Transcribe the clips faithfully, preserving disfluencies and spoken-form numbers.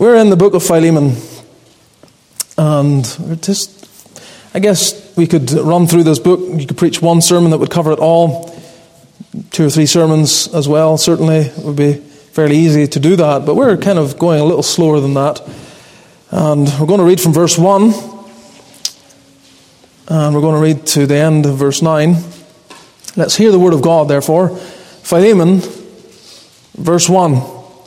We're in the book of Philemon, and we're just, I guess we could run through this book. You could preach one sermon that would cover it all, two or three sermons as well. Certainly it would be fairly easy to do that, but we're kind of going a little slower than that. And we're going to read from verse one, and we're going to read to the end of verse nine. Let's hear the word of God, therefore. Philemon, verse one.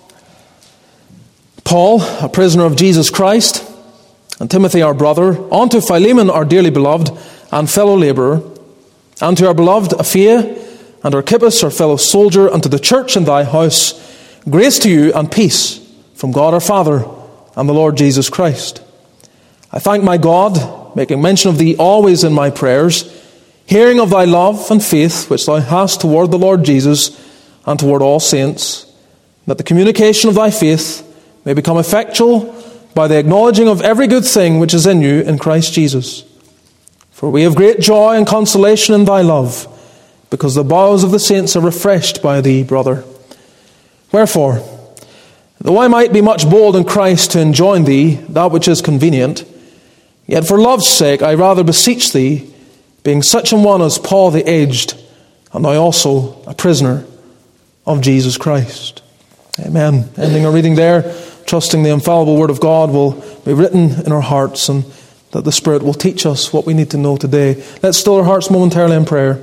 Paul, a prisoner of Jesus Christ, and Timothy our brother, unto Philemon our dearly beloved and fellow labourer, and to our beloved Apphia, and Archippus our fellow soldier, and to the church in thy house, grace to you and peace from God our Father and the Lord Jesus Christ. I thank my God, making mention of thee always in my prayers, hearing of thy love and faith which thou hast toward the Lord Jesus and toward all saints, that the communication of thy faith may become effectual by the acknowledging of every good thing which is in you in Christ Jesus. For we have great joy and consolation in thy love, because the bowels of the saints are refreshed by thee, brother. Wherefore, though I might be much bold in Christ to enjoin thee that which is convenient, yet for love's sake I rather beseech thee, being such an one as Paul the aged, and thou also a prisoner of Jesus Christ. Amen. Ending our reading there, trusting the infallible word of God will be written in our hearts, and that the Spirit will teach us what we need to know today. Let's still our hearts momentarily in prayer.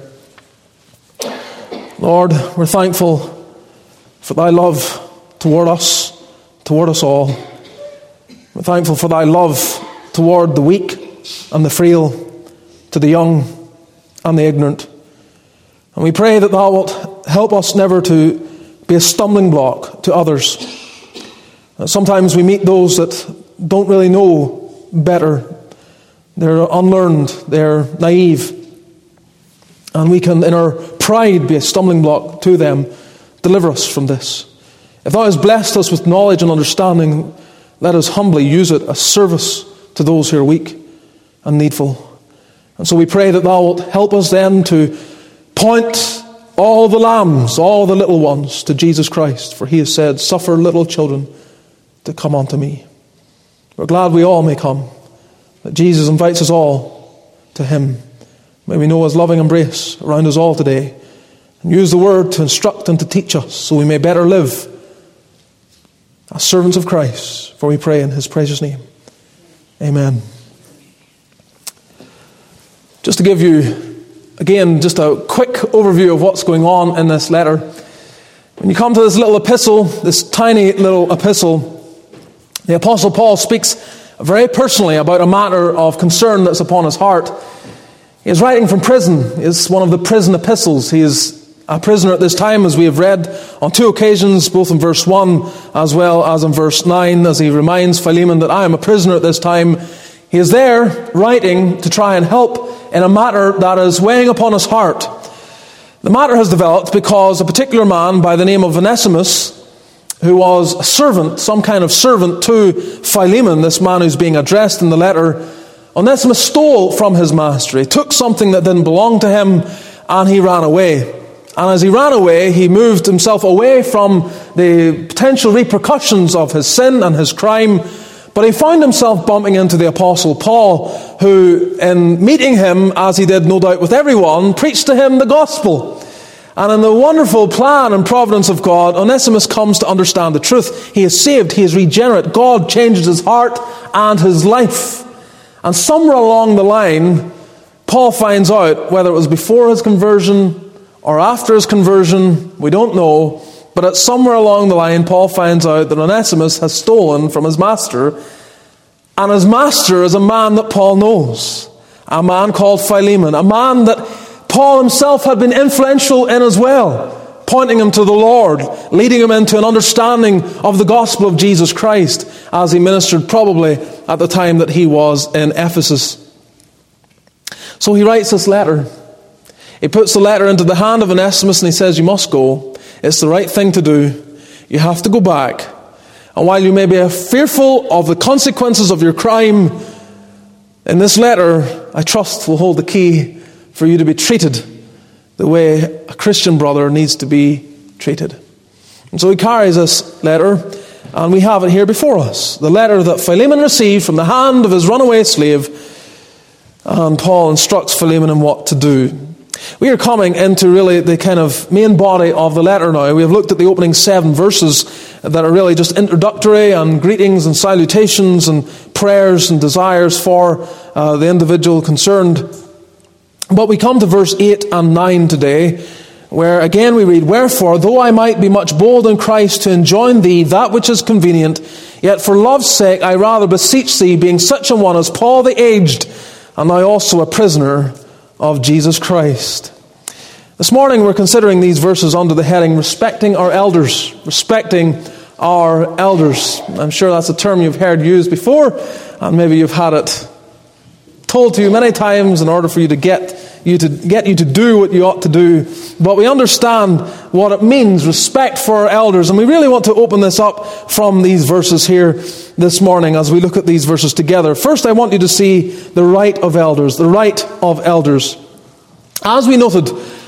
Lord, we're thankful for thy love toward us, toward us all. We're thankful for thy love toward the weak and the frail, to the young and the ignorant. And we pray that thou wilt help us never to be a stumbling block to others. Sometimes we meet those that don't really know better. They're unlearned, they're naive. And we can, in our pride, be a stumbling block to them. Deliver us from this. If thou hast blessed us with knowledge and understanding, let us humbly use it as service to those who are weak and needful. And so we pray that thou wilt help us then to point all the lambs, all the little ones, to Jesus Christ. For he has said, suffer little children to come unto me. We're glad we all may come, that Jesus invites us all to him. May we know his loving embrace around us all today, and use the word to instruct and to teach us, so we may better live as servants of Christ. For we pray in his precious name. Amen. Just to give you, again, just a quick overview of what's going on in this letter. When you come to this little epistle, this tiny little epistle, the Apostle Paul speaks very personally about a matter of concern that's upon his heart. He is writing from prison. It's one of the prison epistles. He is a prisoner at this time, as we have read on two occasions, both in verse one as well as in verse nine, as he reminds Philemon that I am a prisoner at this time. He is there writing to try and help in a matter that is weighing upon his heart. The matter has developed because a particular man by the name of Onesimus, who was a servant, some kind of servant to Philemon, this man who's being addressed in the letter, Onesimus stole from his master. He took something that didn't belong to him, and he ran away. And as he ran away, he moved himself away from the potential repercussions of his sin and his crime. But he found himself bumping into the Apostle Paul, who, in meeting him, as he did no doubt with everyone, preached to him the gospel. And in the wonderful plan and providence of God, Onesimus comes to understand the truth. He is saved, he is regenerate. God changes his heart and his life. And somewhere along the line, Paul finds out, whether it was before his conversion or after his conversion, we don't know, but at somewhere along the line, Paul finds out that Onesimus has stolen from his master, and his master is a man that Paul knows, a man called Philemon, a man that Paul himself had been influential in as well, pointing him to the Lord, leading him into an understanding of the gospel of Jesus Christ, as he ministered probably at the time that he was in Ephesus. So he writes this letter. He puts the letter into the hand of Onesimus, and he says, you must go. It's the right thing to do. You have to go back. And while you may be fearful of the consequences of your crime, in this letter, I trust will hold the key for you to be treated the way a Christian brother needs to be treated. And so he carries this letter, And we have it here before us. The letter that Philemon received from the hand of his runaway slave. And Paul instructs Philemon in what to do. We are coming into really the kind of main body of the letter now. We have looked at the opening seven verses that are really just introductory and greetings and salutations and prayers and desires for uh, the individual concerned. But we come to verse eight and nine today, where again we read, "Wherefore, though I might be much bold in Christ to enjoin thee that which is convenient, yet for love's sake I rather beseech thee, being such a one as Paul the aged, and now also a prisoner of Jesus Christ." This morning we're considering these verses under the heading, Respecting Our Elders. Respecting our elders. I'm sure that's a term you've heard used before, and maybe you've had it told to you many times in order for you to get you to get you to do what you ought to do. But we understand what it means, respect for our elders, and we really want to open this up from these verses here this morning as we look at these verses together. First, I want you to see the right of elders, the right of elders. As we noted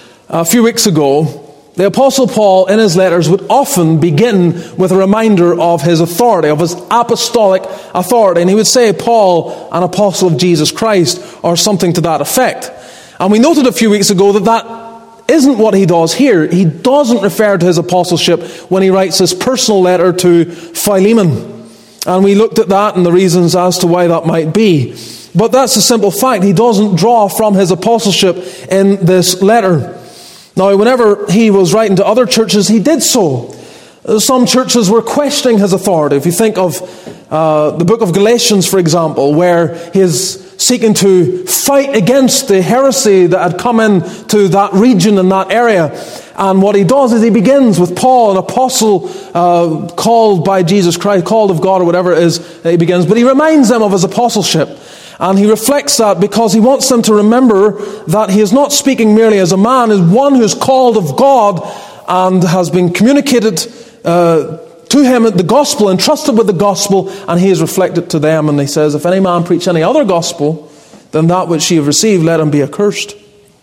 a few weeks ago, the Apostle Paul in his letters would often begin with a reminder of his authority, of his apostolic authority. And he would say, Paul, an apostle of Jesus Christ, or something to that effect. And we noted a few weeks ago that that isn't what he does here. He doesn't refer to his apostleship when he writes this personal letter to Philemon. And we looked at that and the reasons as to why that might be. But that's a simple fact. He doesn't draw from his apostleship in this letter. Now, whenever he was writing to other churches, he did so. Some churches were questioning his authority. If you think of uh, the book of Galatians, for example, where he is seeking to fight against the heresy that had come into that region and that area. And what he does is he begins with Paul, an apostle uh, called by Jesus Christ, called of God or whatever it is that he begins. But he reminds them of his apostleship. And he reflects that because he wants them to remember that he is not speaking merely as a man, as one who is called of God and has been communicated uh, to him the gospel, entrusted with the gospel, and he has reflected to them. And he says, if any man preach any other gospel than that which ye have received, let him be accursed.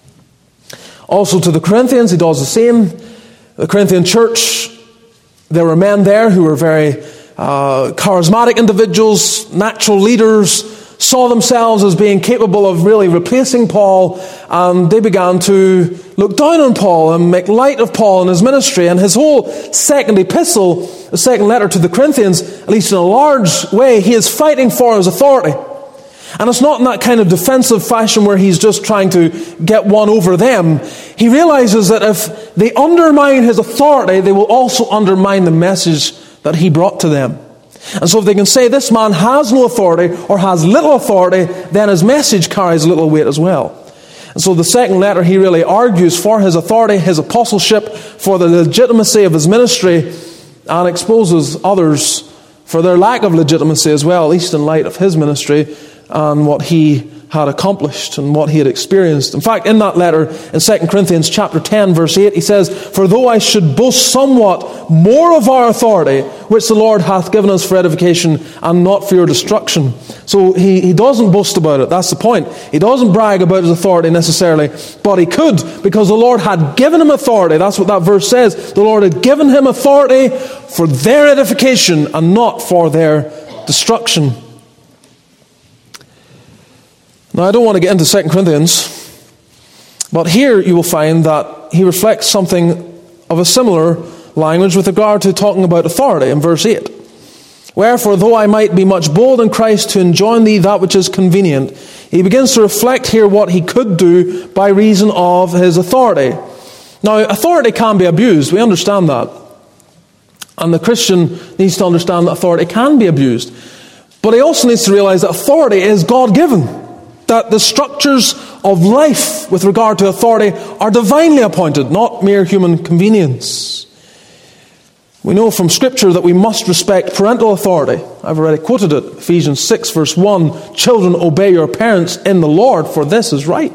Also to the Corinthians, he does the same. The Corinthian church, there were men there who were very uh, charismatic individuals, natural leaders, saw themselves as being capable of really replacing Paul, and they began to look down on Paul and make light of Paul and his ministry. And his whole second epistle, the second letter to the Corinthians, at least in a large way, he is fighting for his authority. And it's not in that kind of defensive fashion where he's just trying to get one over them. He realizes that if they undermine his authority, they will also undermine the message that he brought to them. And so if they can say this man has no authority or has little authority, then his message carries little weight as well. And so the second letter, he really argues for his authority, his apostleship, for the legitimacy of his ministry, and exposes others for their lack of legitimacy as well, at least in light of his ministry and what he had accomplished and what he had experienced. In fact, in that letter, in Second Corinthians chapter ten, verse eight, he says, for though I should boast somewhat more of our authority, which the Lord hath given us for edification and not for your destruction. So he, he doesn't boast about it. That's the point. He doesn't brag about his authority necessarily, but he could, because the Lord had given him authority. That's what that verse says. The Lord had given him authority for their edification and not for their destruction. Now, I don't want to get into Second Corinthians, but here you will find that he reflects something of a similar language with regard to talking about authority in verse eight. Wherefore, though I might be much bold in Christ to enjoin thee that which is convenient, he begins to reflect here what he could do by reason of his authority. Now, authority can be abused. We understand that. And the Christian needs to understand that authority can be abused. But he also needs to realize that authority is God-given. That the structures of life with regard to authority are divinely appointed, not mere human convenience. We know from Scripture that we must respect parental authority. I've already quoted it, Ephesians six verse one, children, obey your parents in the Lord, for this is right.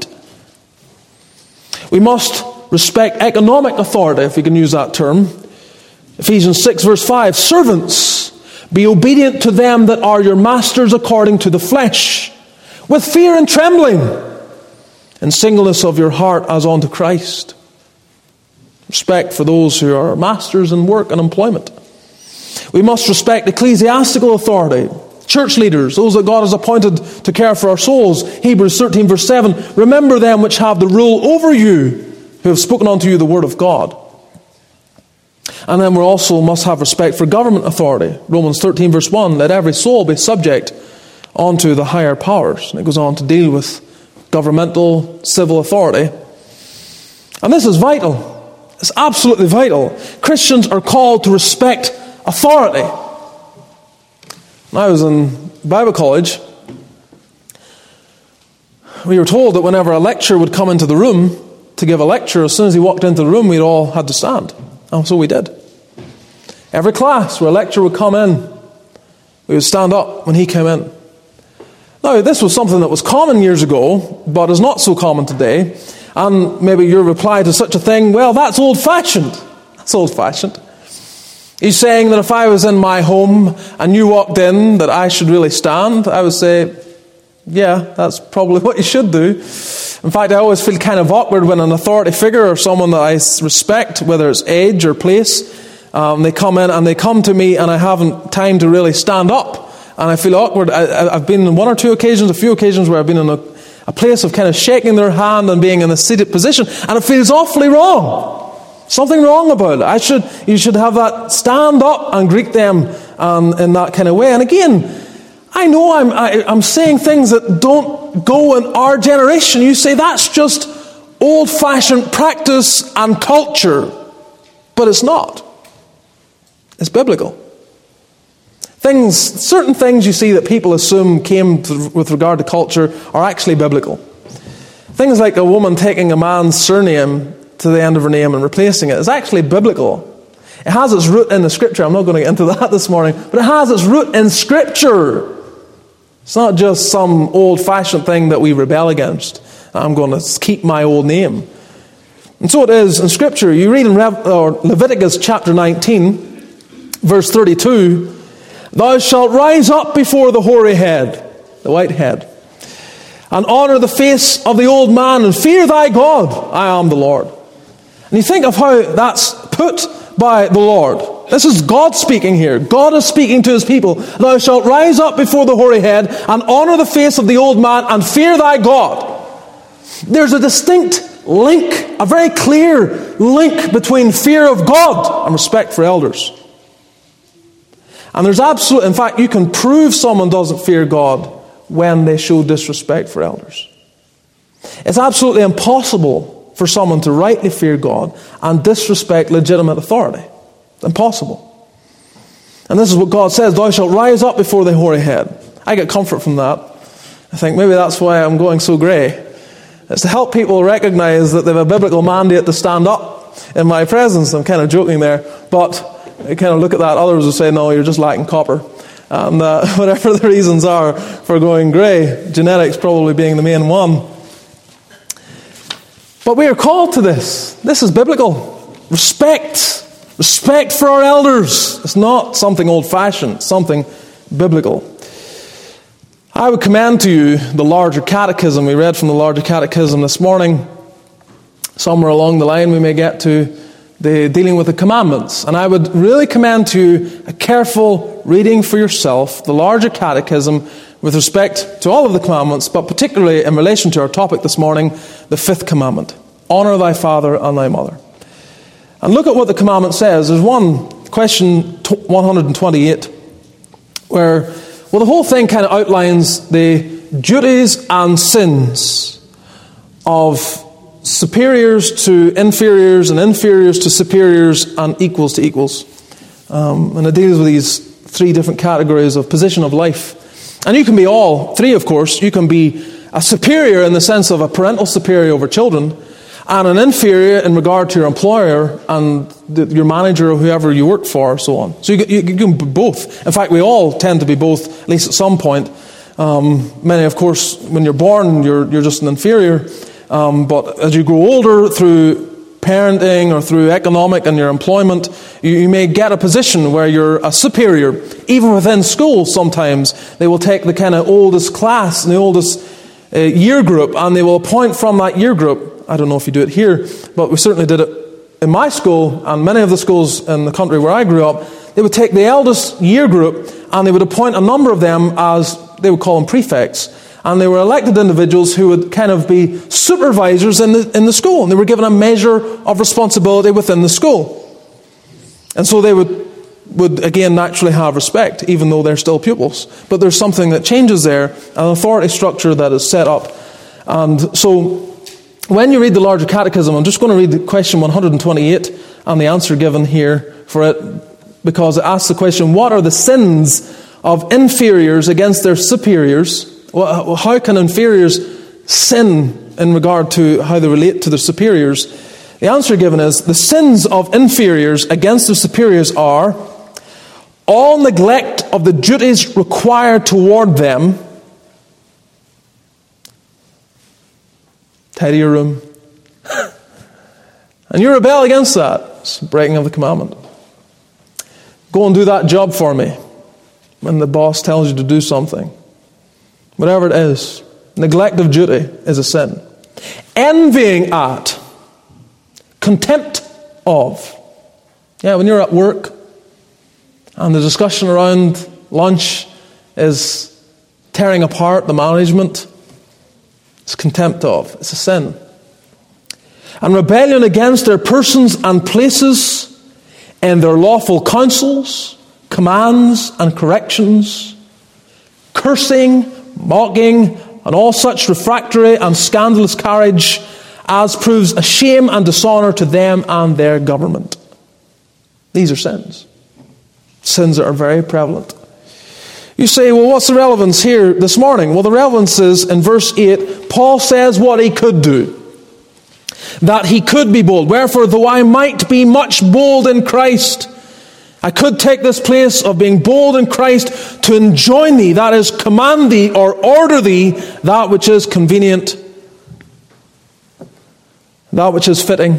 We must respect economic authority, if we can use that term. Ephesians six verse five, servants, be obedient to them that are your masters according to the flesh, with fear and trembling, and singleness of your heart as unto Christ. Respect for those who are masters in work and employment. We must respect ecclesiastical authority, church leaders, those that God has appointed to care for our souls. Hebrews thirteen verse seven, remember them which have the rule over you, who have spoken unto you the word of God. And then we also must have respect for government authority. Romans thirteen verse one, let every soul be subject unto the higher powers. And it goes on to deal with governmental, civil authority. And this is vital. It's absolutely vital. Christians are called to respect authority. When I was in Bible college, we were told that whenever a lecturer would come into the room to give a lecture, as soon as he walked into the room, we'd all had to stand. And so we did. Every class where a lecturer would come in, we would stand up when he came in. Now, this was something that was common years ago, but is not so common today. And maybe your reply to such a thing, well, that's old-fashioned. That's old-fashioned. He's saying that if I was in my home and you walked in, that I should really stand. I would say, yeah, that's probably what you should do. In fact, I always feel kind of awkward when an authority figure or someone that I respect, whether it's age or place, um, they come in and they come to me and I haven't time to really stand up. And I feel awkward. I, I've been in one or two occasions, a few occasions where I've been in a, a place of kind of shaking their hand and being in a seated position, and it feels awfully wrong. Something wrong about it. I should, you should have that stand up and greet them um, in that kind of way. And again, I know I'm, I, I'm saying things that don't go in our generation. You say that's just old-fashioned practice and culture. But it's not. It's biblical. Things, certain things you see that people assume came to, with regard to culture are actually biblical. Things like a woman taking a man's surname to the end of her name and replacing it is actually biblical. It has its root in the Scripture. I'm not going to get into that this morning, but it has its root in Scripture. It's not just some old-fashioned thing that we rebel against. I'm going to keep my old name. And so it is in Scripture. You read in Rev- or Leviticus chapter nineteen, verse thirty-two, thou shalt rise up before the hoary head, the white head, and honor the face of the old man, and fear thy God. I am the Lord. And you think of how that's put by the Lord. This is God speaking here. God is speaking to his people. Thou shalt rise up before the hoary head, and honor the face of the old man, and fear thy God. There's a distinct link, a very clear link between fear of God and respect for elders. And there's absolute, in fact, you can prove someone doesn't fear God when they show disrespect for elders. It's absolutely impossible for someone to rightly fear God and disrespect legitimate authority. It's impossible. And this is what God says, thou shalt rise up before the hoary head. I get comfort from that. I think maybe that's why I'm going so grey. It's to help people recognize that they have a biblical mandate to stand up in my presence. I'm kind of joking there, but I kind of look at that. Others will say, no, you're just lacking copper. And uh, whatever the reasons are for going grey, genetics probably being the main one. But we are called to this. This is biblical. Respect. Respect for our elders. It's not something old-fashioned, something biblical. I would commend to you the larger catechism. We read from the larger catechism this morning. Somewhere along the line we may get to the dealing with the commandments. And I would really commend to you a careful reading for yourself, the larger catechism with respect to all of the commandments, but particularly in relation to our topic this morning, the fifth commandment. Honor thy father and thy mother. And look at what the commandment says. There's one, question one hundred twenty-eight, where, well, the whole thing kind of outlines the duties and sins of superiors to inferiors, and inferiors to superiors, and equals to equals. Um, and it deals with these three different categories of position of life. And you can be all three, of course. You can be a superior in the sense of a parental superior over children, and an inferior in regard to your employer and the, your manager or whoever you work for, so on. So you, you, you can be both. In fact, we all tend to be both, at least at some point. Um, many, of course, when you're born, you're, you're just an inferior. Um, but as you grow older, through parenting or through economic and your employment, you, you may get a position where you're a superior. Even within school, sometimes they will take the kind of oldest class and the oldest uh, year group, and they will appoint from that year group. I don't know if you do it here, but we certainly did it in my school and many of the schools in the country where I grew up. they would take the eldest year group and they would appoint a number of them as, they would call them prefects. And they were elected individuals who would kind of be supervisors in the, in the school. And they were given a measure of responsibility within the school. And so they would, would again, naturally have respect, even though they're still pupils. But there's something that changes there, an authority structure that is set up. And so when you read the larger catechism, I'm just going to read the question one hundred twenty-eight and the answer given here for it, because it asks the question, what are the sins of inferiors against their superiors? Well, how can inferiors sin in regard to how they relate to their superiors? The answer given is, the sins of inferiors against their superiors are all neglect of the duties required toward them. Tidy your room. And you rebel against that. It's breaking of the commandment. Go and do that job for me when the boss tells you to do something. Whatever it is, neglect of duty is a sin. Envying at, contempt of. Yeah, when you're at work and the discussion around lunch is tearing apart the management, it's contempt of. It's a sin. And rebellion against their persons and places and their lawful counsels, commands and corrections, cursing, mocking, and all such refractory and scandalous carriage as proves a shame and dishonour to them and their government. These are sins. Sins that are very prevalent. You say, well, what's the relevance here this morning? Well, the relevance is in verse eight, Paul says what he could do. That he could be bold. Wherefore, though I might be much bold in Christ, I could take this place of being bold in Christ to enjoin thee, that is, command thee or order thee that which is convenient, that which is fitting.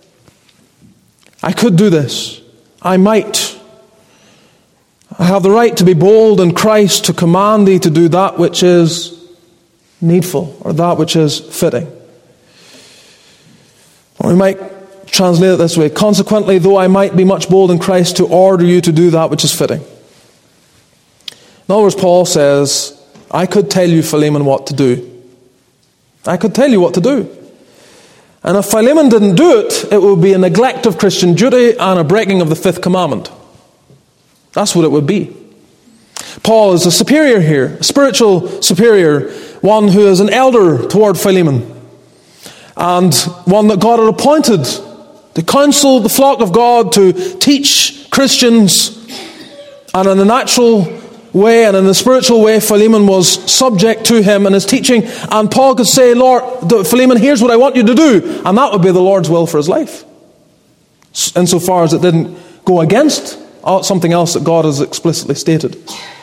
I could do this. I might. I have the right to be bold in Christ to command thee to do that which is needful or that which is fitting. Or we might translate it this way. Consequently, though I might be much bold in Christ to order you to do that which is fitting. In other words, Paul says, I could tell you, Philemon, what to do. I could tell you what to do. And if Philemon didn't do it, it would be a neglect of Christian duty and a breaking of the fifth commandment. That's what it would be. Paul is a superior here, a spiritual superior, one who is an elder toward Philemon, and one that God had appointed to counsel the flock of God, to teach Christians. And in the natural way and in the spiritual way, Philemon was subject to him and his teaching. And Paul could say, Lord, Philemon, here's what I want you to do. And that would be the Lord's will for his life. Insofar as it didn't go against something else that God has explicitly stated.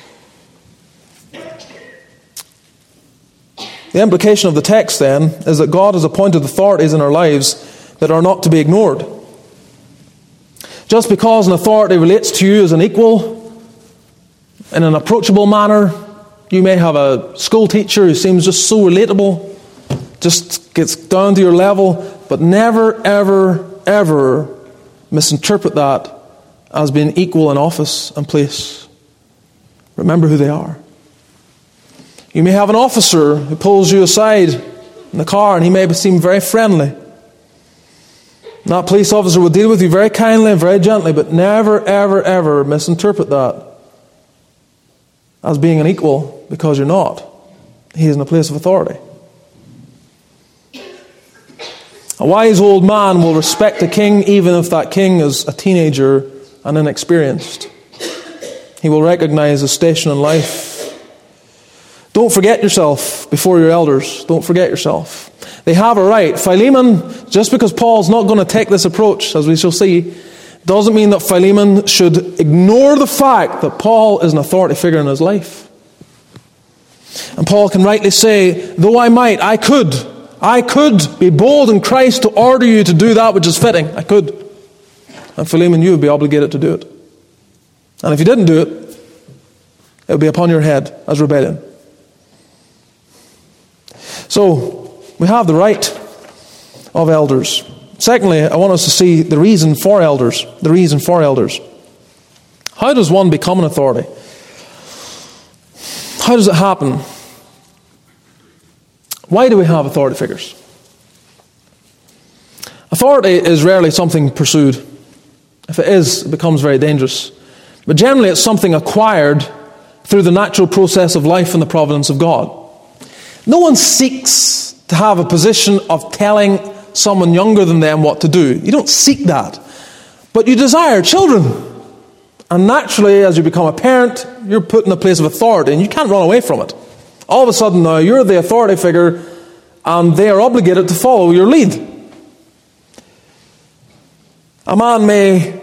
The implication of the text then is that God has appointed authorities in our lives that are not to be ignored. Just because an authority relates to you as an equal, in an approachable manner, you may have a school teacher who seems just so relatable, just gets down to your level, but never, ever, ever misinterpret that as being equal in office and place. Remember who they are. You may have an officer who pulls you aside in the car and he may seem very friendly. And that police officer will deal with you very kindly and very gently, but never, ever, ever misinterpret that as being an equal, because you're not. He is in a place of authority. A wise old man will respect a king even if that king is a teenager and inexperienced. He will recognize his station in life. Don't forget yourself before your elders. Don't forget yourself. They have a right. Philemon, just because Paul's not going to take this approach, as we shall see, doesn't mean that Philemon should ignore the fact that Paul is an authority figure in his life. And Paul can rightly say, though I might, I could, I could be bold in Christ to order you to do that which is fitting. I could. And Philemon, you would be obligated to do it. And if you didn't do it, it would be upon your head as rebellion. So, we have the right of elders. Secondly, I want us to see the reason for elders. The reason for elders. How does one become an authority? How does it happen? Why do we have authority figures? Authority is rarely something pursued. If it is, it becomes very dangerous. But generally it's something acquired through the natural process of life and the providence of God. No one seeks to have a position of telling someone younger than them what to do. You don't seek that. But you desire children. And naturally, as you become a parent, you're put in a place of authority and you can't run away from it. All of a sudden now, you're the authority figure and they are obligated to follow your lead. A man may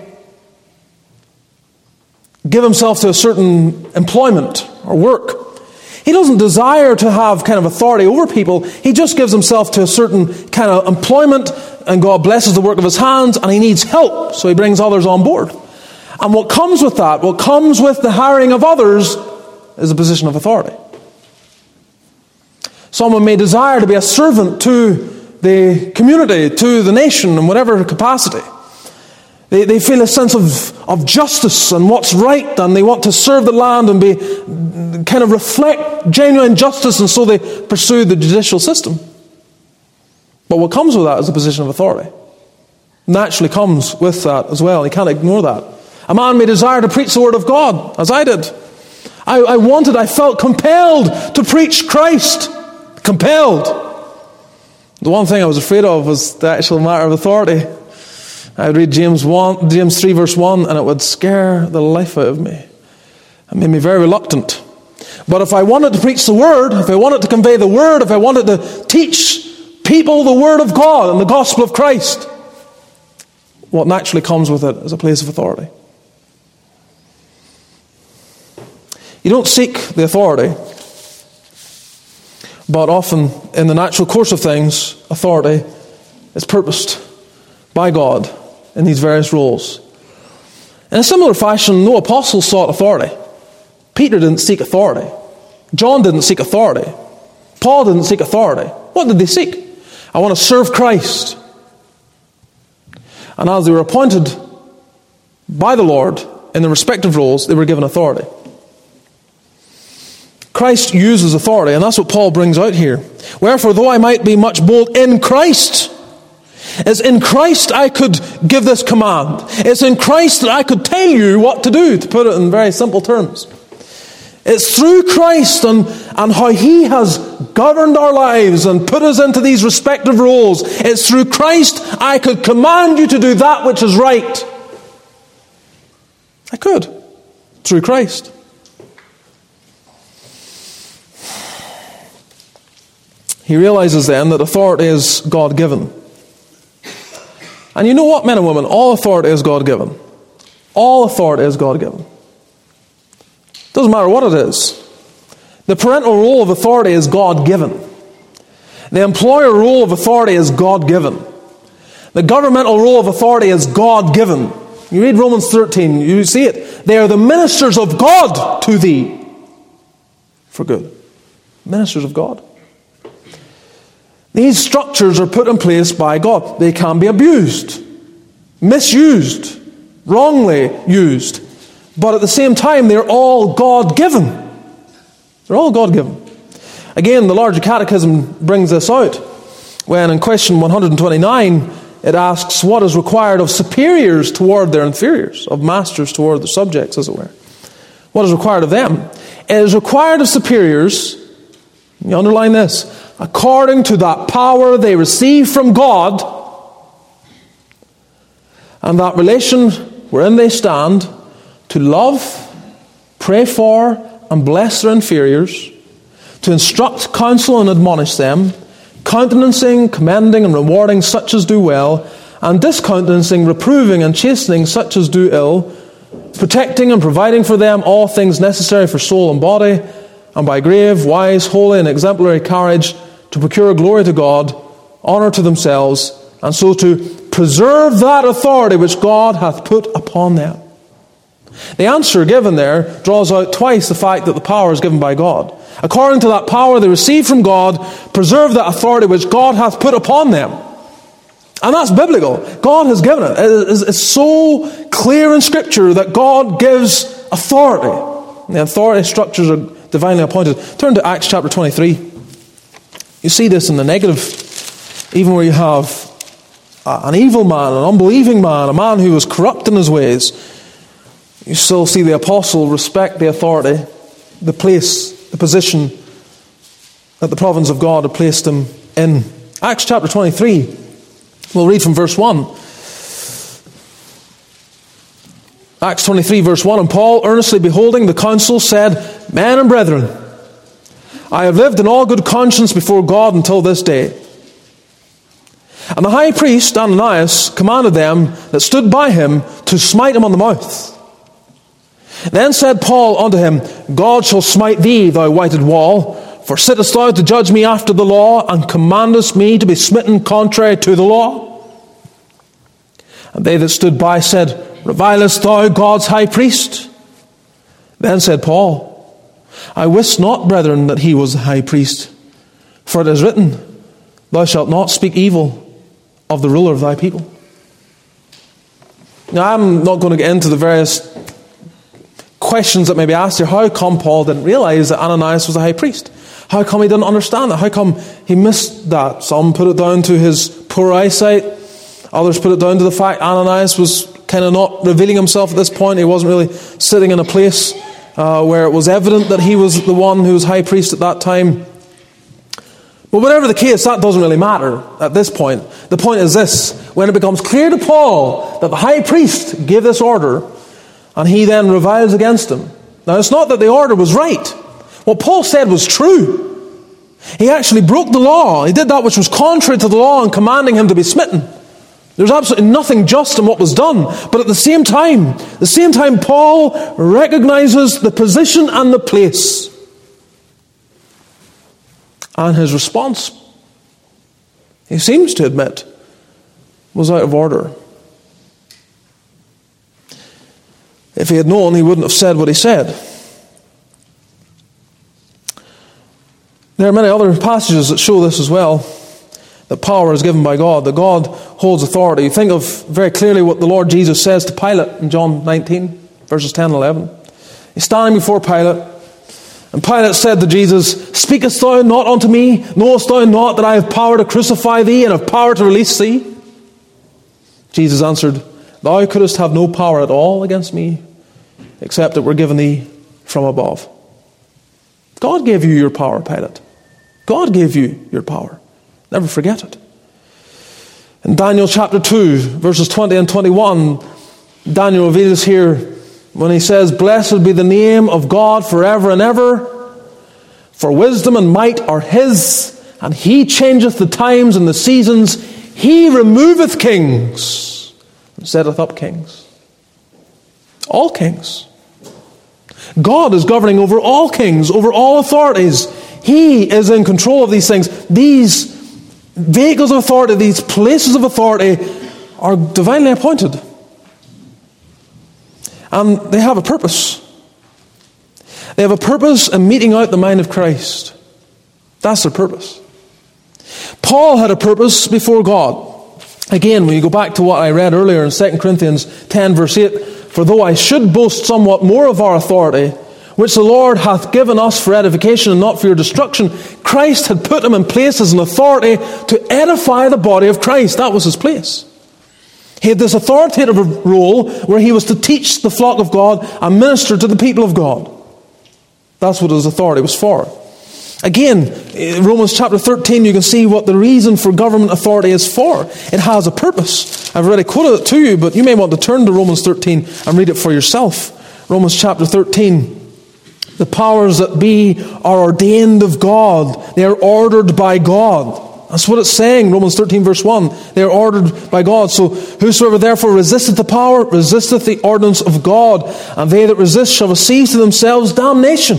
give himself to a certain employment or work. He doesn't desire to have kind of authority over people. He just gives himself to a certain kind of employment and God blesses the work of his hands and he needs help, so he brings others on board. And what comes with that, what comes with the hiring of others, is a position of authority. Someone may desire to be a servant to the community, to the nation, in whatever capacity. They, they feel a sense of, of justice and what's right, and they want to serve the land and be kind of reflect genuine justice, and so they pursue the judicial system. But what comes with that is a position of authority. Naturally comes with that as well. You can't ignore that. A man may desire to preach the word of God, as I did. I, I wanted, I felt compelled to preach Christ. Compelled. The one thing I was afraid of was the actual matter of authority. I would read James one, James three verse one, and it would scare the life out of me. It made me very reluctant. But if I wanted to preach the word, if I wanted to convey the word, if I wanted to teach people the word of God and the gospel of Christ, what naturally comes with it is a place of authority. You don't seek the authority, but often in the natural course of things, authority is purposed by God in these various roles. In a similar fashion, no apostle sought authority. Peter didn't seek authority. John didn't seek authority. Paul didn't seek authority. What did they seek? I want to serve Christ. And as they were appointed by the Lord in their respective roles, they were given authority. Christ uses authority, and that's what Paul brings out here. Wherefore, though I might be much bold in Christ, it's in Christ I could give this command. It's in Christ that I could tell you what to do, to put it in very simple terms. It's through Christ and, and how He has governed our lives and put us into these respective roles. It's through Christ I could command you to do that which is right. I could. Through Christ. He realizes then that authority is God-given. And you know what, men and women? All authority is God-given. All authority is God-given. Doesn't matter what it is. The parental role of authority is God-given. The employer role of authority is God-given. The governmental role of authority is God-given. You read Romans thirteen, you see it. They are the ministers of God to thee for good. Ministers of God. These structures are put in place by God. They can be abused, misused, wrongly used. But at the same time, they're all God-given. They're all God-given. Again, the larger catechism brings this out when in question one hundred twenty-nine, it asks what is required of superiors toward their inferiors, of masters toward their subjects, as it were. What is required of them? It is required of superiors, you underline this, according to that power they receive from God, and that relation wherein they stand, to love, pray for, and bless their inferiors, to instruct, counsel, and admonish them, countenancing, commending, and rewarding such as do well, and discountenancing, reproving, and chastening such as do ill, protecting and providing for them all things necessary for soul and body, and by grave, wise, holy, and exemplary courage, to procure glory to God, honour to themselves, and so to preserve that authority which God hath put upon them. The answer given there draws out twice the fact that the power is given by God. According to that power they receive from God, preserve that authority which God hath put upon them. And that's biblical. God has given it. It's so clear in Scripture that God gives authority. The authority structures are divinely appointed. Turn to Acts chapter twenty-three. You see this in the negative, even where you have an evil man, an unbelieving man, a man who was corrupt in his ways. You still see the apostle respect the authority, the place, the position that the providence of God had placed him in. Acts chapter twenty-three. We'll read from verse one. Acts twenty-three verse one. And Paul, earnestly beholding the council, said, Men and brethren, I have lived in all good conscience before God until this day. And the high priest Ananias commanded them that stood by him to smite him on the mouth. Then said Paul unto him, God shall smite thee, thou whited wall. For sittest thou to judge me after the law, and commandest me to be smitten contrary to the law? And they that stood by said, Revilest thou God's high priest? Then said Paul, I wist not, brethren, that he was the high priest. For it is written, Thou shalt not speak evil of the ruler of thy people. Now, I'm not going to get into the various questions that may be asked here. How come Paul didn't realize that Ananias was a high priest? How come he didn't understand that? How come he missed that? Some put it down to his poor eyesight. Others put it down to the fact Ananias was kind of not revealing himself at this point. He wasn't really sitting in a place uh, where it was evident that he was the one who was high priest at that time. But whatever the case, that doesn't really matter at this point. The point is this: when it becomes clear to Paul that the high priest gave this order, and he then reviles against him. Now, it's not that the order was right. What Paul said was true. He actually broke the law. He did that which was contrary to the law in commanding him to be smitten. There's absolutely nothing just in what was done. But at the same time, the same time, Paul recognizes the position and the place. And his response, he seems to admit, was out of order. If he had known, he wouldn't have said what he said. There are many other passages that show this as well, that power is given by God, that God holds authority. Think of very clearly what the Lord Jesus says to Pilate in John nineteen, verses ten and eleven. He's standing before Pilate, and Pilate said to Jesus, Speakest thou not unto me? Knowest thou not that I have power to crucify thee, and have power to release thee? Jesus answered, Thou couldst have no power at all against me, except it were given thee from above. God gave you your power, Pilate. God gave you your power. Never forget it. In Daniel chapter two, verses twenty and twenty-one, Daniel reveals here when he says, Blessed be the name of God forever and ever, for wisdom and might are his, and he changeth the times and the seasons. He removeth kings and setteth up kings. All kings. God is governing over all kings, over all authorities. He is in control of these things. These vehicles of authority, these places of authority are divinely appointed. And they have a purpose. They have a purpose in meeting out the mind of Christ. That's their purpose. Paul had a purpose before God. Again, when you go back to what I read earlier in Second Corinthians ten, verse eight, For though I should boast somewhat more of our authority, which the Lord hath given us for edification and not for your destruction, Christ had put him in place as an authority to edify the body of Christ. That was his place. He had this authoritative role where he was to teach the flock of God and minister to the people of God. That's what his authority was for. Again, in Romans chapter thirteen, you can see what the reason for government authority is for. It has a purpose. I've already quoted it to you, but you may want to turn to Romans thirteen and read it for yourself. Romans chapter thirteen. The powers that be are ordained of God. They are ordered by God. That's what it's saying, Romans thirteen verse one. They are ordered by God. So, whosoever therefore resisteth the power, resisteth the ordinance of God. And they that resist shall receive to themselves damnation.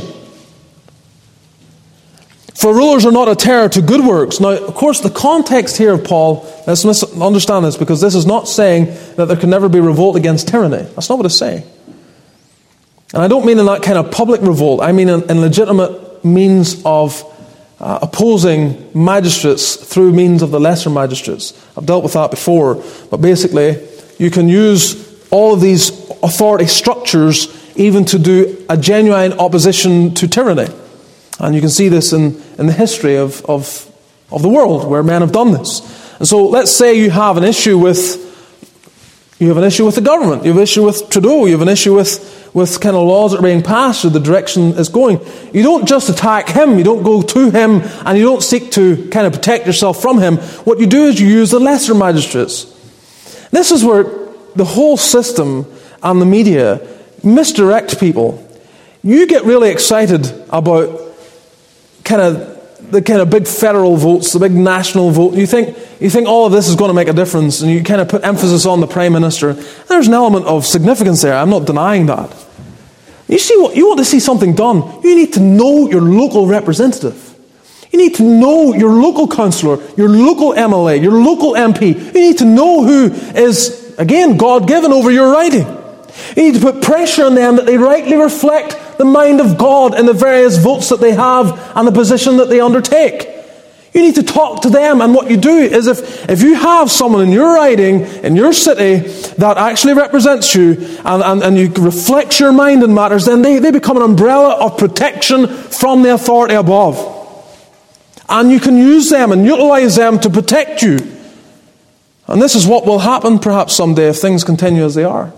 For rulers are not a terror to good works. Now, of course, the context here of Paul, let's understand this, because this is not saying that there can never be revolt against tyranny. That's not what it's saying. And I don't mean in that kind of public revolt. I mean in, in legitimate means of uh, opposing magistrates through means of the lesser magistrates. I've dealt with that before, but basically you can use all of these authority structures even to do a genuine opposition to tyranny. And you can see this in, in the history of, of, of the world where men have done this. And so let's say you have an issue with you have an issue with the government, you have an issue with Trudeau, you have an issue with, with kind of laws that are being passed or the direction it's going. You don't just attack him, you don't go to him, and you don't seek to kind of protect yourself from him. What you do is you use the lesser magistrates. This is where the whole system and the media misdirect people. You get really excited about kind of the kind of big federal votes, the big national vote. You think you think all of this is going to make a difference, and you kind of put emphasis on the Prime Minister. There's an element of significance there. I'm not denying that. You see, what you want to see something done, you need to know your local representative. You need to know your local councillor, your local M L A, your local M P. You need to know who is, again, God-given over your riding. You need to put pressure on them that they rightly reflect the mind of God in the various votes that they have and the position that they undertake. You need to talk to them, and what you do is if, if you have someone in your riding, in your city, that actually represents you and, and, and you reflects your mind in matters, then they, they become an umbrella of protection from the authority above. And you can use them and utilize them to protect you. And this is what will happen perhaps someday if things continue as they are.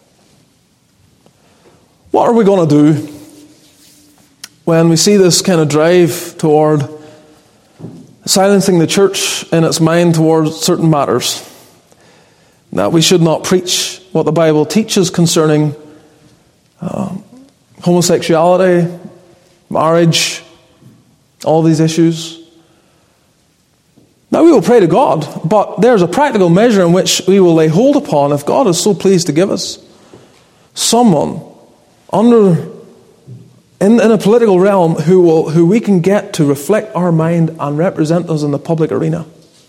What are we going to do when we see this kind of drive toward silencing the church in its mind towards certain matters? That we should not preach what the Bible teaches concerning uh, homosexuality, marriage, all these issues. Now we will pray to God, but there's a practical measure in which we will lay hold upon if God is so pleased to give us someone under in, in a political realm who will who we can get to reflect our mind and represent us in the public arena.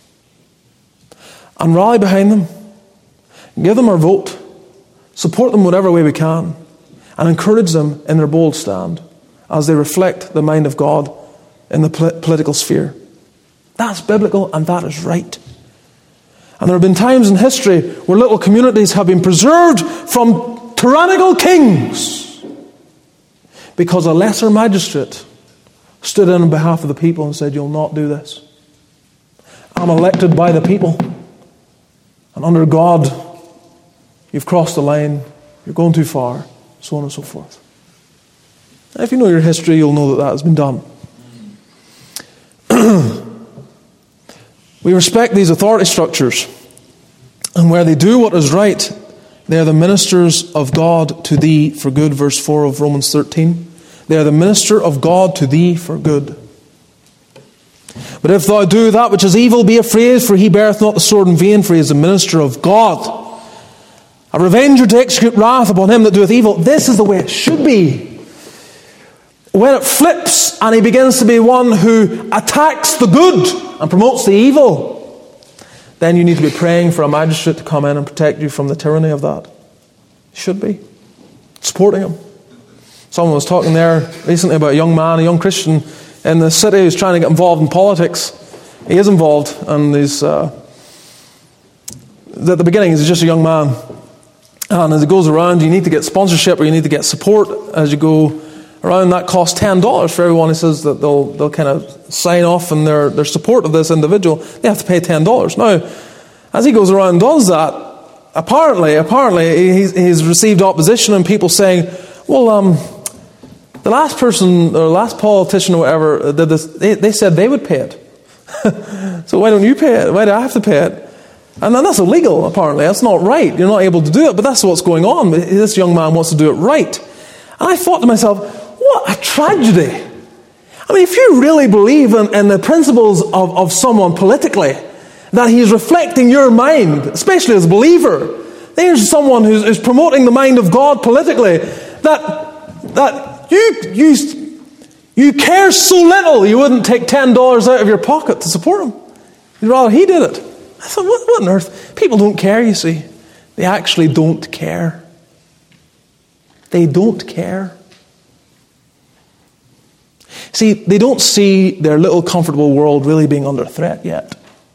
And rally behind them, give them our vote, support them whatever way we can, and encourage them in their bold stand as they reflect the mind of God in the pol- political sphere. That's biblical and that is right. And there have been times in history where little communities have been preserved from tyrannical kings because a lesser magistrate stood in on behalf of the people and said, "You'll not do this. I'm elected by the people. And under God, you've crossed the line. You're going too far." So on and so forth. And if you know your history, you'll know that that has been done. We respect these authority structures. And where they do what is right, they are the ministers of God to thee for good. Verse four of Romans thirteen. They are the minister of God to thee for good. But if thou do that which is evil, be afraid, for he beareth not the sword in vain, for he is the minister of God. A revenger to execute wrath upon him that doeth evil. This is the way it should be. When it flips and he begins to be one who attacks the good and promotes the evil, then you need to be praying for a magistrate to come in and protect you from the tyranny of that. Should be. Supporting him. Someone was talking there recently about a young man, a young Christian in the city who's trying to get involved in politics. He is involved, and he's uh, at the beginning he's just a young man. And as it goes around, you need to get sponsorship or you need to get support as you go around. That costs ten dollars for everyone who says that they'll they'll kind of sign off in their, their support of this individual. They have to pay ten dollars. Now, as he goes around and does that, apparently, apparently he's, he's received opposition and people saying, well, um, the last person or last politician or whatever did this, they, they said they would pay it. So why don't you pay it? Why do I have to pay it? And then that's illegal, apparently. That's not right. You're not able to do it, but that's what's going on. This young man wants to do it right. And I thought to myself, what a tragedy. I mean, if you really believe in, in the principles of, of someone politically, that he's reflecting your mind, especially as a believer, there's someone who's, who's promoting the mind of God politically, that that you, you, you care so little you wouldn't take ten dollars out of your pocket to support him. You'd rather he did it. I thought, what, what on earth? People don't care, you see. They actually don't care. They don't care. See, they don't see their little comfortable world really being under threat yet.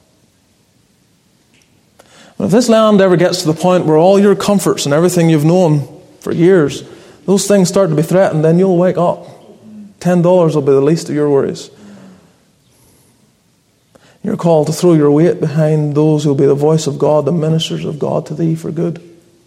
But if this land ever gets to the point where all your comforts and everything you've known for years, those things start to be threatened, then you'll wake up. Ten dollars will be the least of your worries. You're called to throw your weight behind those who will be the voice of God, the ministers of God to thee for good.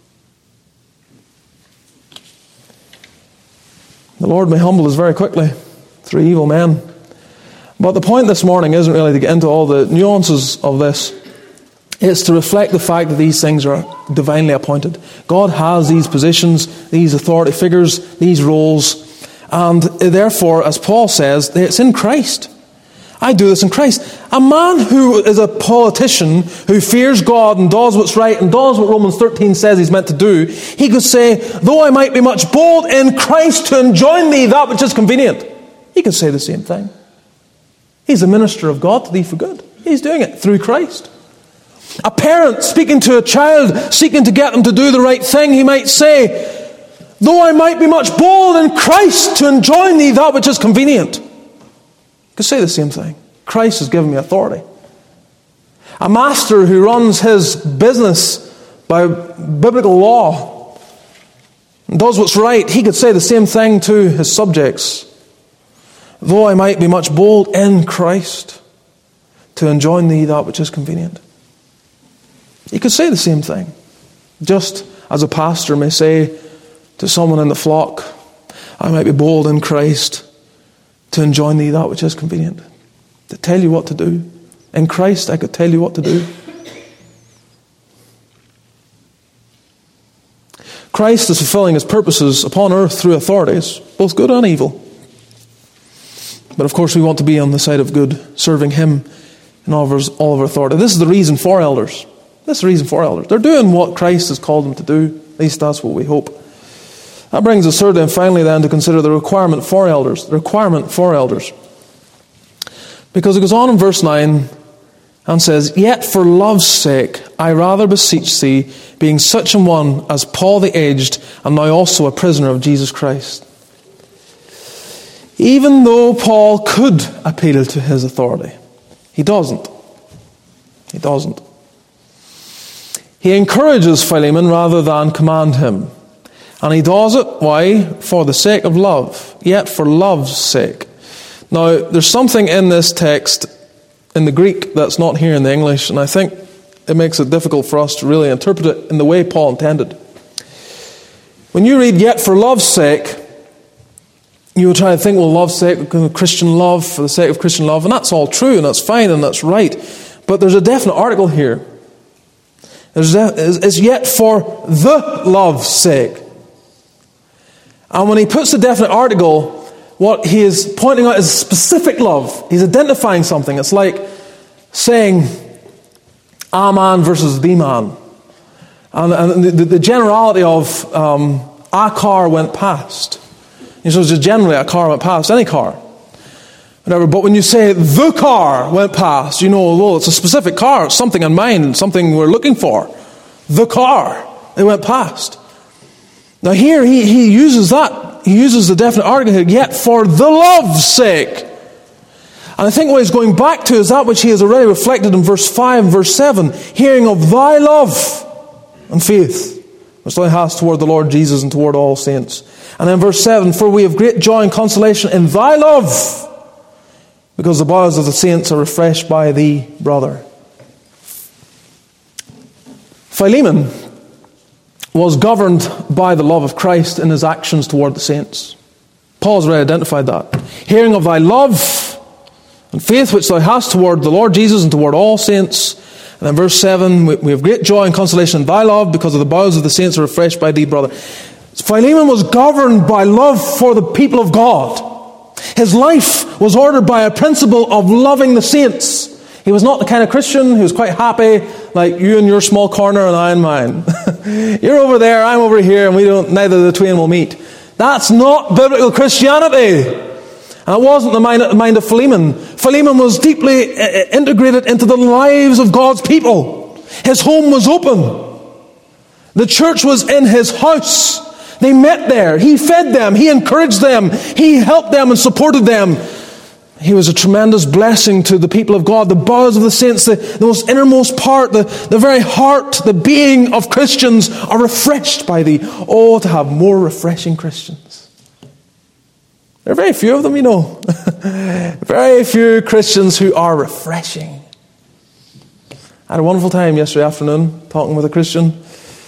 The Lord may humble us very quickly through evil men. But the point this morning isn't really to get into all the nuances of this. It's to reflect the fact that these things are divinely appointed. God has these positions, these authority figures, these roles. And therefore, as Paul says, it's in Christ. I do this in Christ. A man who is a politician, who fears God and does what's right and does what Romans thirteen says he's meant to do, he could say, though I might be much bold in Christ to enjoin thee that which is convenient. He could say the same thing. He's a minister of God to thee for good. He's doing it through Christ. A parent speaking to a child, seeking to get them to do the right thing, he might say, though I might be much bold in Christ to enjoin thee that which is convenient. Could say the same thing. Christ has given me authority. A master who runs his business by biblical law and does what's right, he could say the same thing to his subjects. Though I might be much bold in Christ to enjoin thee that which is convenient. He could say the same thing. Just as a pastor may say to someone in the flock, I might be bold in Christ to enjoin thee that which is convenient. To tell you what to do. In Christ I could tell you what to do. Christ is fulfilling his purposes upon earth through authorities, both good and evil. But of course we want to be on the side of good, serving him in all of our, all of our authority. This is the reason for elders. This is the reason for elders. They're doing what Christ has called them to do. At least that's what we hope. That brings us thirdly and finally then to consider the requirement for elders. The requirement for elders. Because it goes on in verse nine and says, yet for love's sake I rather beseech thee, being such an one as Paul the aged, and now also a prisoner of Jesus Christ. Even though Paul could appeal to his authority, he doesn't. He doesn't. He encourages Philemon rather than command him. And he does it, why? For the sake of love. Yet for love's sake. Now, there's something in this text, in the Greek, that's not here in the English, and I think it makes it difficult for us to really interpret it in the way Paul intended. When you read, yet for love's sake, you will try to think, well, love's sake, Christian love, for the sake of Christian love, and that's all true, and that's fine, and that's right. But there's a definite article here. There's a, it's yet for the love's sake. And when he puts the definite article, what he is pointing out is specific love. He's identifying something. It's like saying a man versus the man. And, and the, the generality of um, a car went past. You know, so just generally a car went past, any car. Whatever. But when you say the car went past, you know, well, it's a specific car. It's something in mind, something we're looking for. The car. It went past. Now here he, he uses that. He uses the definite article here, yet for the love's sake. And I think what he's going back to is that which he has already reflected in verse five and verse seven. Hearing of thy love and faith, which thou hast toward the Lord Jesus and toward all saints. And then verse seven, for we have great joy and consolation in thy love, because the bowels of the saints are refreshed by thee, brother. Philemon was governed by the love of Christ in his actions toward the saints. Paul's already identified that. Hearing of thy love and faith which thou hast toward the Lord Jesus and toward all saints. And then verse seven, we have great joy and consolation in thy love, because of the bowels of the saints are refreshed by thee, brother. Philemon was governed by love for the people of God. His life was ordered by a principle of loving the saints. He was not the kind of Christian who was quite happy, like you in your small corner and I in mine. You're over there, I'm over here, and we don't. Neither of the twain will meet. That's not biblical Christianity. And it wasn't the mind, the mind of Philemon. Philemon was deeply integrated into the lives of God's people. His home was open. The church was in his house. They met there. He fed them. He encouraged them. He helped them and supported them. He was a tremendous blessing to the people of God. The bowels of the saints, the, the most innermost part, the, the very heart, the being of Christians are refreshed by thee. Oh, to have more refreshing Christians. There are very few of them, you know. Very few Christians who are refreshing. I had a wonderful time yesterday afternoon talking with a Christian.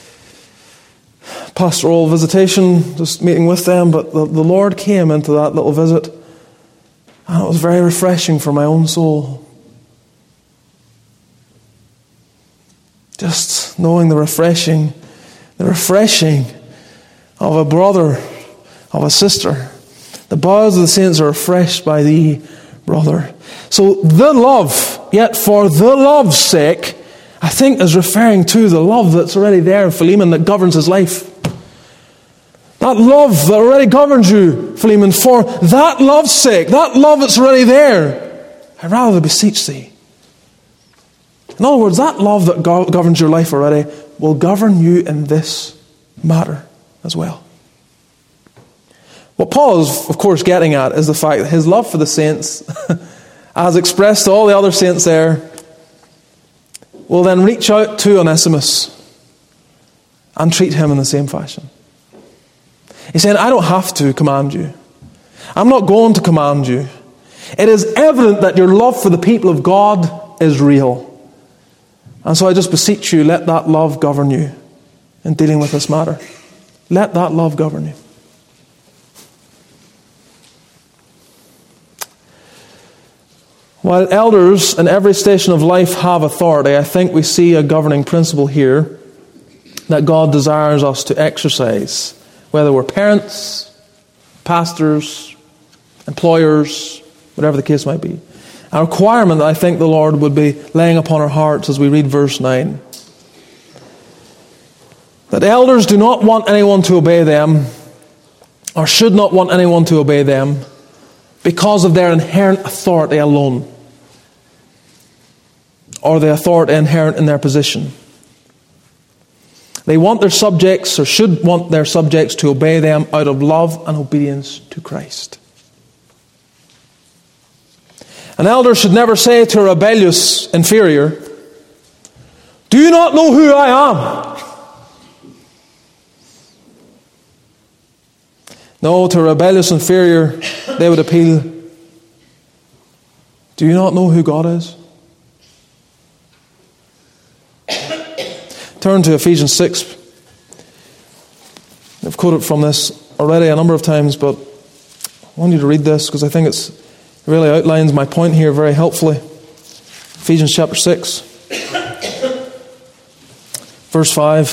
Pastoral visitation, just meeting with them, but the, the Lord came into that little visit. And it was very refreshing for my own soul. Just knowing the refreshing, the refreshing of a brother, of a sister. The bowels of the saints are refreshed by thee, brother. So the love, yet for the love's sake, I think is referring to the love that's already there in Philemon that governs his life. That love that already governs you, Philemon, for that love's sake, that love that's already there, I rather beseech thee. In other words, that love that go- governs your life already will govern you in this matter as well. What Paul is, of course, getting at is the fact that his love for the saints, as expressed to all the other saints there, will then reach out to Onesimus and treat him in the same fashion. He's saying, I don't have to command you. I'm not going to command you. It is evident that your love for the people of God is real. And so I just beseech you, let that love govern you in dealing with this matter. Let that love govern you. While elders in every station of life have authority, I think we see a governing principle here that God desires us to exercise. Whether we're parents, pastors, employers, whatever the case might be. A requirement that I think the Lord would be laying upon our hearts as we read verse nine. That elders do not want anyone to obey them, or should not want anyone to obey them, because of their inherent authority alone, or the authority inherent in their position. They want their subjects, or should want their subjects, to obey them out of love and obedience to Christ. An elder should never say to a rebellious inferior, do you not know who I am? No, to a rebellious inferior, they would appeal, do you not know who God is? Turn to Ephesians six. I've quoted from this already a number of times, but I want you to read this because I think it's, it really outlines my point here very helpfully. Ephesians chapter six, verse five.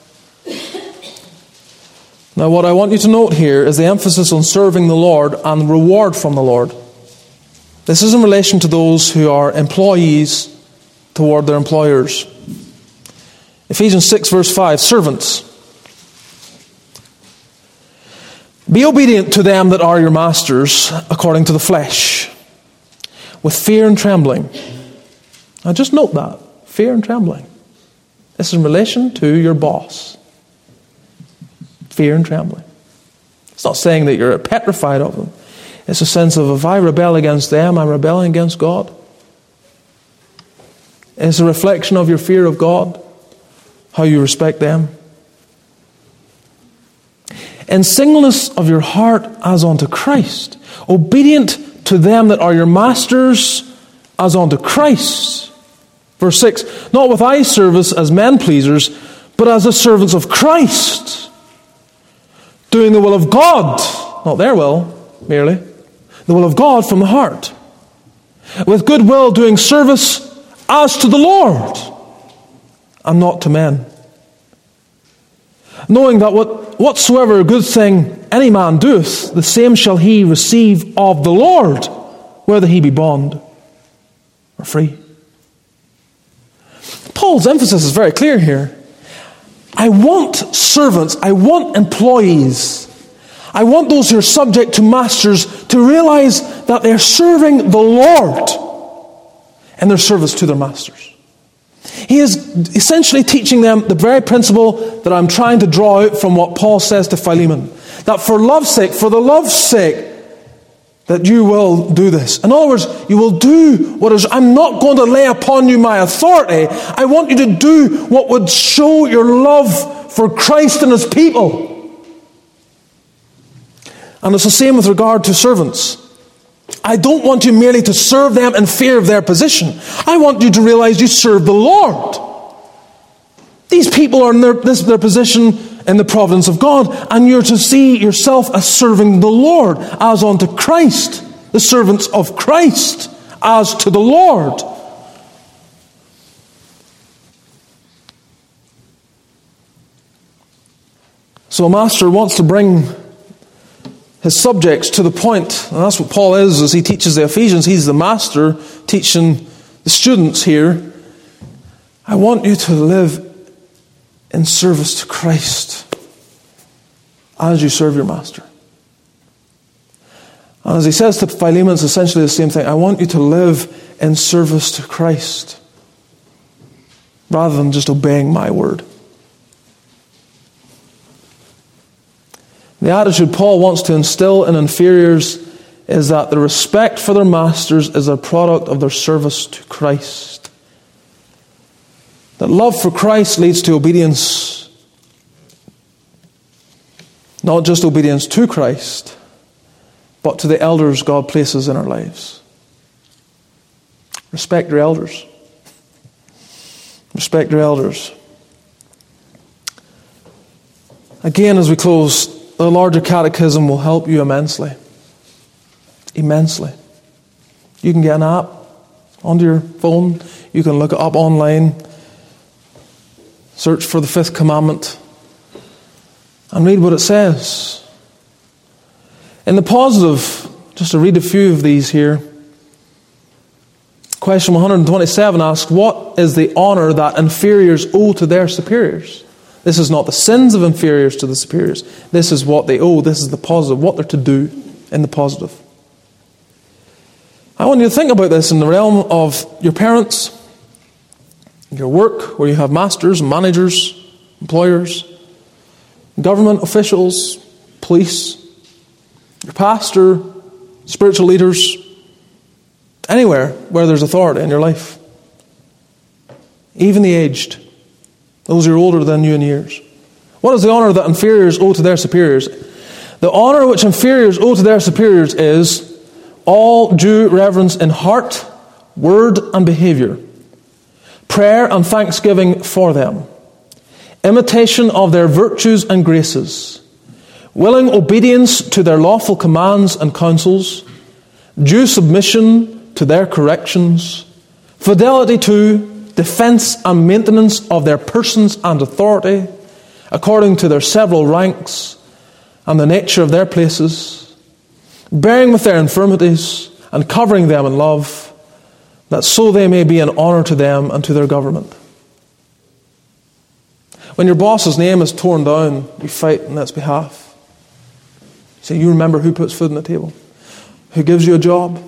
Now what I want you to note here is the emphasis on serving the Lord and reward from the Lord. This is in relation to those who are employees toward their employers. Ephesians six verse five, servants, be obedient to them that are your masters according to the flesh, with fear and trembling. Now just note that, fear and trembling. This is in relation to your boss. Fear and trembling. It's not saying that you're petrified of them. It's a sense of, if I rebel against them, I'm rebelling against God. It's a reflection of your fear of God. How you respect them. In singleness of your heart as unto Christ, obedient to them that are your masters as unto Christ. Verse six, not with eye service as men pleasers, but as the servants of Christ, doing the will of God, not their will merely, the will of God from the heart, with good will doing service as to the Lord, and not to men. Knowing that what, whatsoever good thing any man doeth, the same shall he receive of the Lord, whether he be bond or free. Paul's emphasis is very clear here. I want servants, I want employees, I want those who are subject to masters to realize that they're serving the Lord in their service to their masters. He is essentially teaching them the very principle that I'm trying to draw out from what Paul says to Philemon. That for love's sake, for the love's sake, that you will do this. In other words, you will do what is, I'm not going to lay upon you my authority. I want you to do what would show your love for Christ and His people. And it's the same with regard to servants. I don't want you merely to serve them in fear of their position. I want you to realize you serve the Lord. These people are in their, this, their position in the providence of God, and you're to see yourself as serving the Lord, as unto Christ, the servants of Christ, as to the Lord. So a master wants to bring his subjects to the point, and that's what Paul is as he teaches the Ephesians. He's the master teaching the students here. I want you to live in service to Christ as you serve your master. And as he says to Philemon, it's essentially the same thing. I want you to live in service to Christ rather than just obeying my word. The attitude Paul wants to instill in inferiors is that the respect for their masters is a product of their service to Christ. That love for Christ leads to obedience, not just obedience to Christ, but to the elders God places in our lives. Respect your elders. Respect your elders. Again, as we close, the larger catechism will help you immensely. Immensely. You can get an app onto your phone. You can look it up online. Search for the fifth commandment and read what it says. In the positive, just to read a few of these here. Question one hundred twenty-seven asks, what is the honor that inferiors owe to their superiors? This is not the sins of inferiors to the superiors. This is what they owe. This is the positive, what they're to do in the positive. I want you to think about this in the realm of your parents, your work, where you have masters, managers, employers, government officials, police, your pastor, spiritual leaders, anywhere where there's authority in your life. Even the aged, those who are older than you in years. What is the honor that inferiors owe to their superiors? The honor which inferiors owe to their superiors is all due reverence in heart, word, and behavior, prayer and thanksgiving for them, imitation of their virtues and graces, willing obedience to their lawful commands and counsels, due submission to their corrections, fidelity to, defense and maintenance of their persons and authority, according to their several ranks and the nature of their places, bearing with their infirmities and covering them in love, that so they may be an honor to them and to their government. When your boss's name is torn down, you fight on its behalf. You say, you remember who puts food on the table, who gives you a job.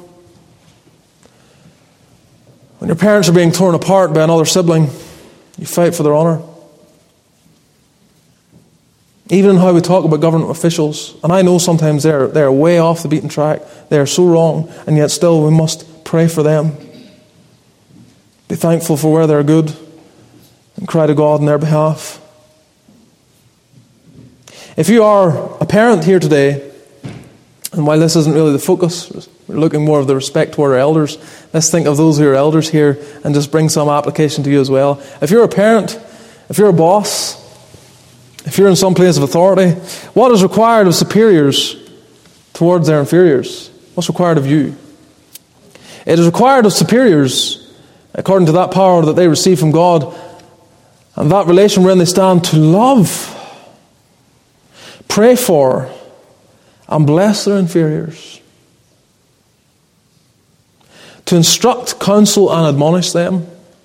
When your parents are being torn apart by another sibling, you fight for their honor. Even in how we talk about government officials, and I know sometimes they're, they're way off the beaten track, they're so wrong, and yet still we must pray for them. Be thankful for where they're good, and cry to God on their behalf. If you are a parent here today, and while this isn't really the focus, we're looking more of the respect toward our elders, let's think of those who are elders here and just bring some application to you as well. If you're a parent, if you're a boss, if you're in some place of authority, what is required of superiors towards their inferiors? What's required of you? It is required of superiors, according to that power that they receive from God, and that relation wherein they stand, to love, pray for, and bless their inferiors, to instruct, counsel, and admonish them,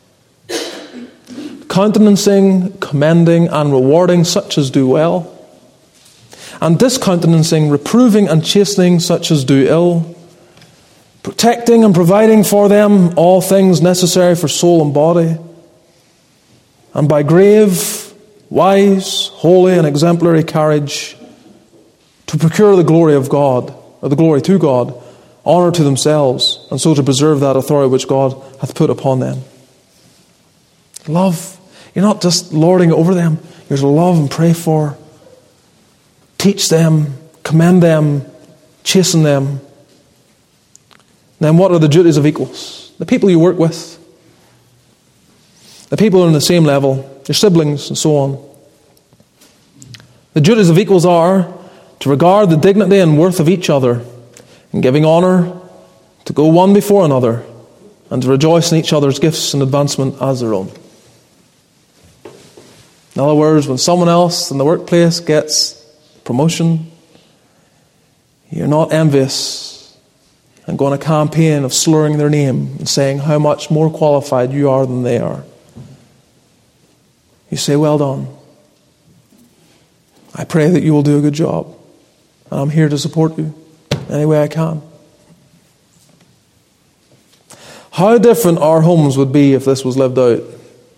countenancing, commending, and rewarding such as do well, and discountenancing, reproving, and chastening such as do ill, protecting and providing for them all things necessary for soul and body, and by grave, wise, holy, and exemplary carriage, to procure the glory of God, or the glory to God, honour to themselves, and so to preserve that authority which God hath put upon them. Love. You're not just lording over them. You're to love and pray for. Teach them, commend them, chasten them. Then what are the duties of equals? The people you work with, the people who are on the same level, your siblings and so on. The duties of equals are to regard the dignity and worth of each other, in giving honour, to go one before another, and to rejoice in each other's gifts and advancement as their own. In other words, when someone else in the workplace gets promotion, you're not envious and go on a campaign of slurring their name and saying how much more qualified you are than they are. You say, well done. I pray that you will do a good job, and I'm here to support you any way I can. How different our homes would be if this was lived out.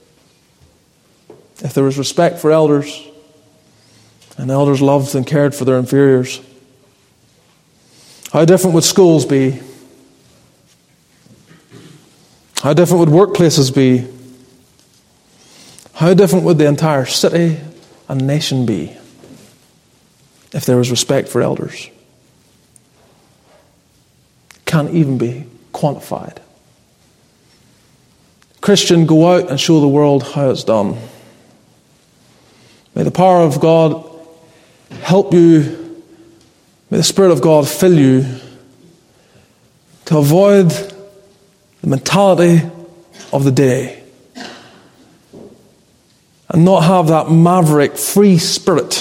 If there was respect for elders, and elders loved and cared for their inferiors. How different would schools be? How different would workplaces be? How different would the entire city and nation be if there was respect for elders? Can't even be quantified. Christian, go out and show the world how it's done. May the power of God help you. May the Spirit of God fill you to avoid the mentality of the day and not have that maverick, free spirit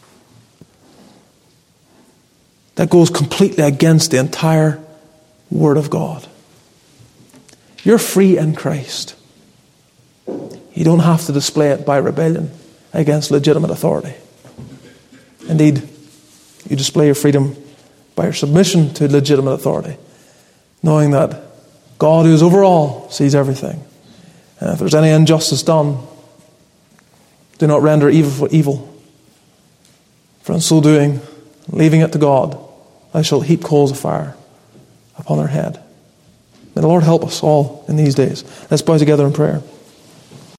that goes completely against the entire Word of God. You're free in Christ. You don't have to display it by rebellion against legitimate authority. Indeed, you display your freedom by your submission to legitimate authority, knowing that God, who is over all, sees everything. And if there's any injustice done, do not render evil for evil. For in so doing, leaving it to God, thou shalt heap coals of fire upon their head. May the Lord help us all in these days. Let's bow together in prayer.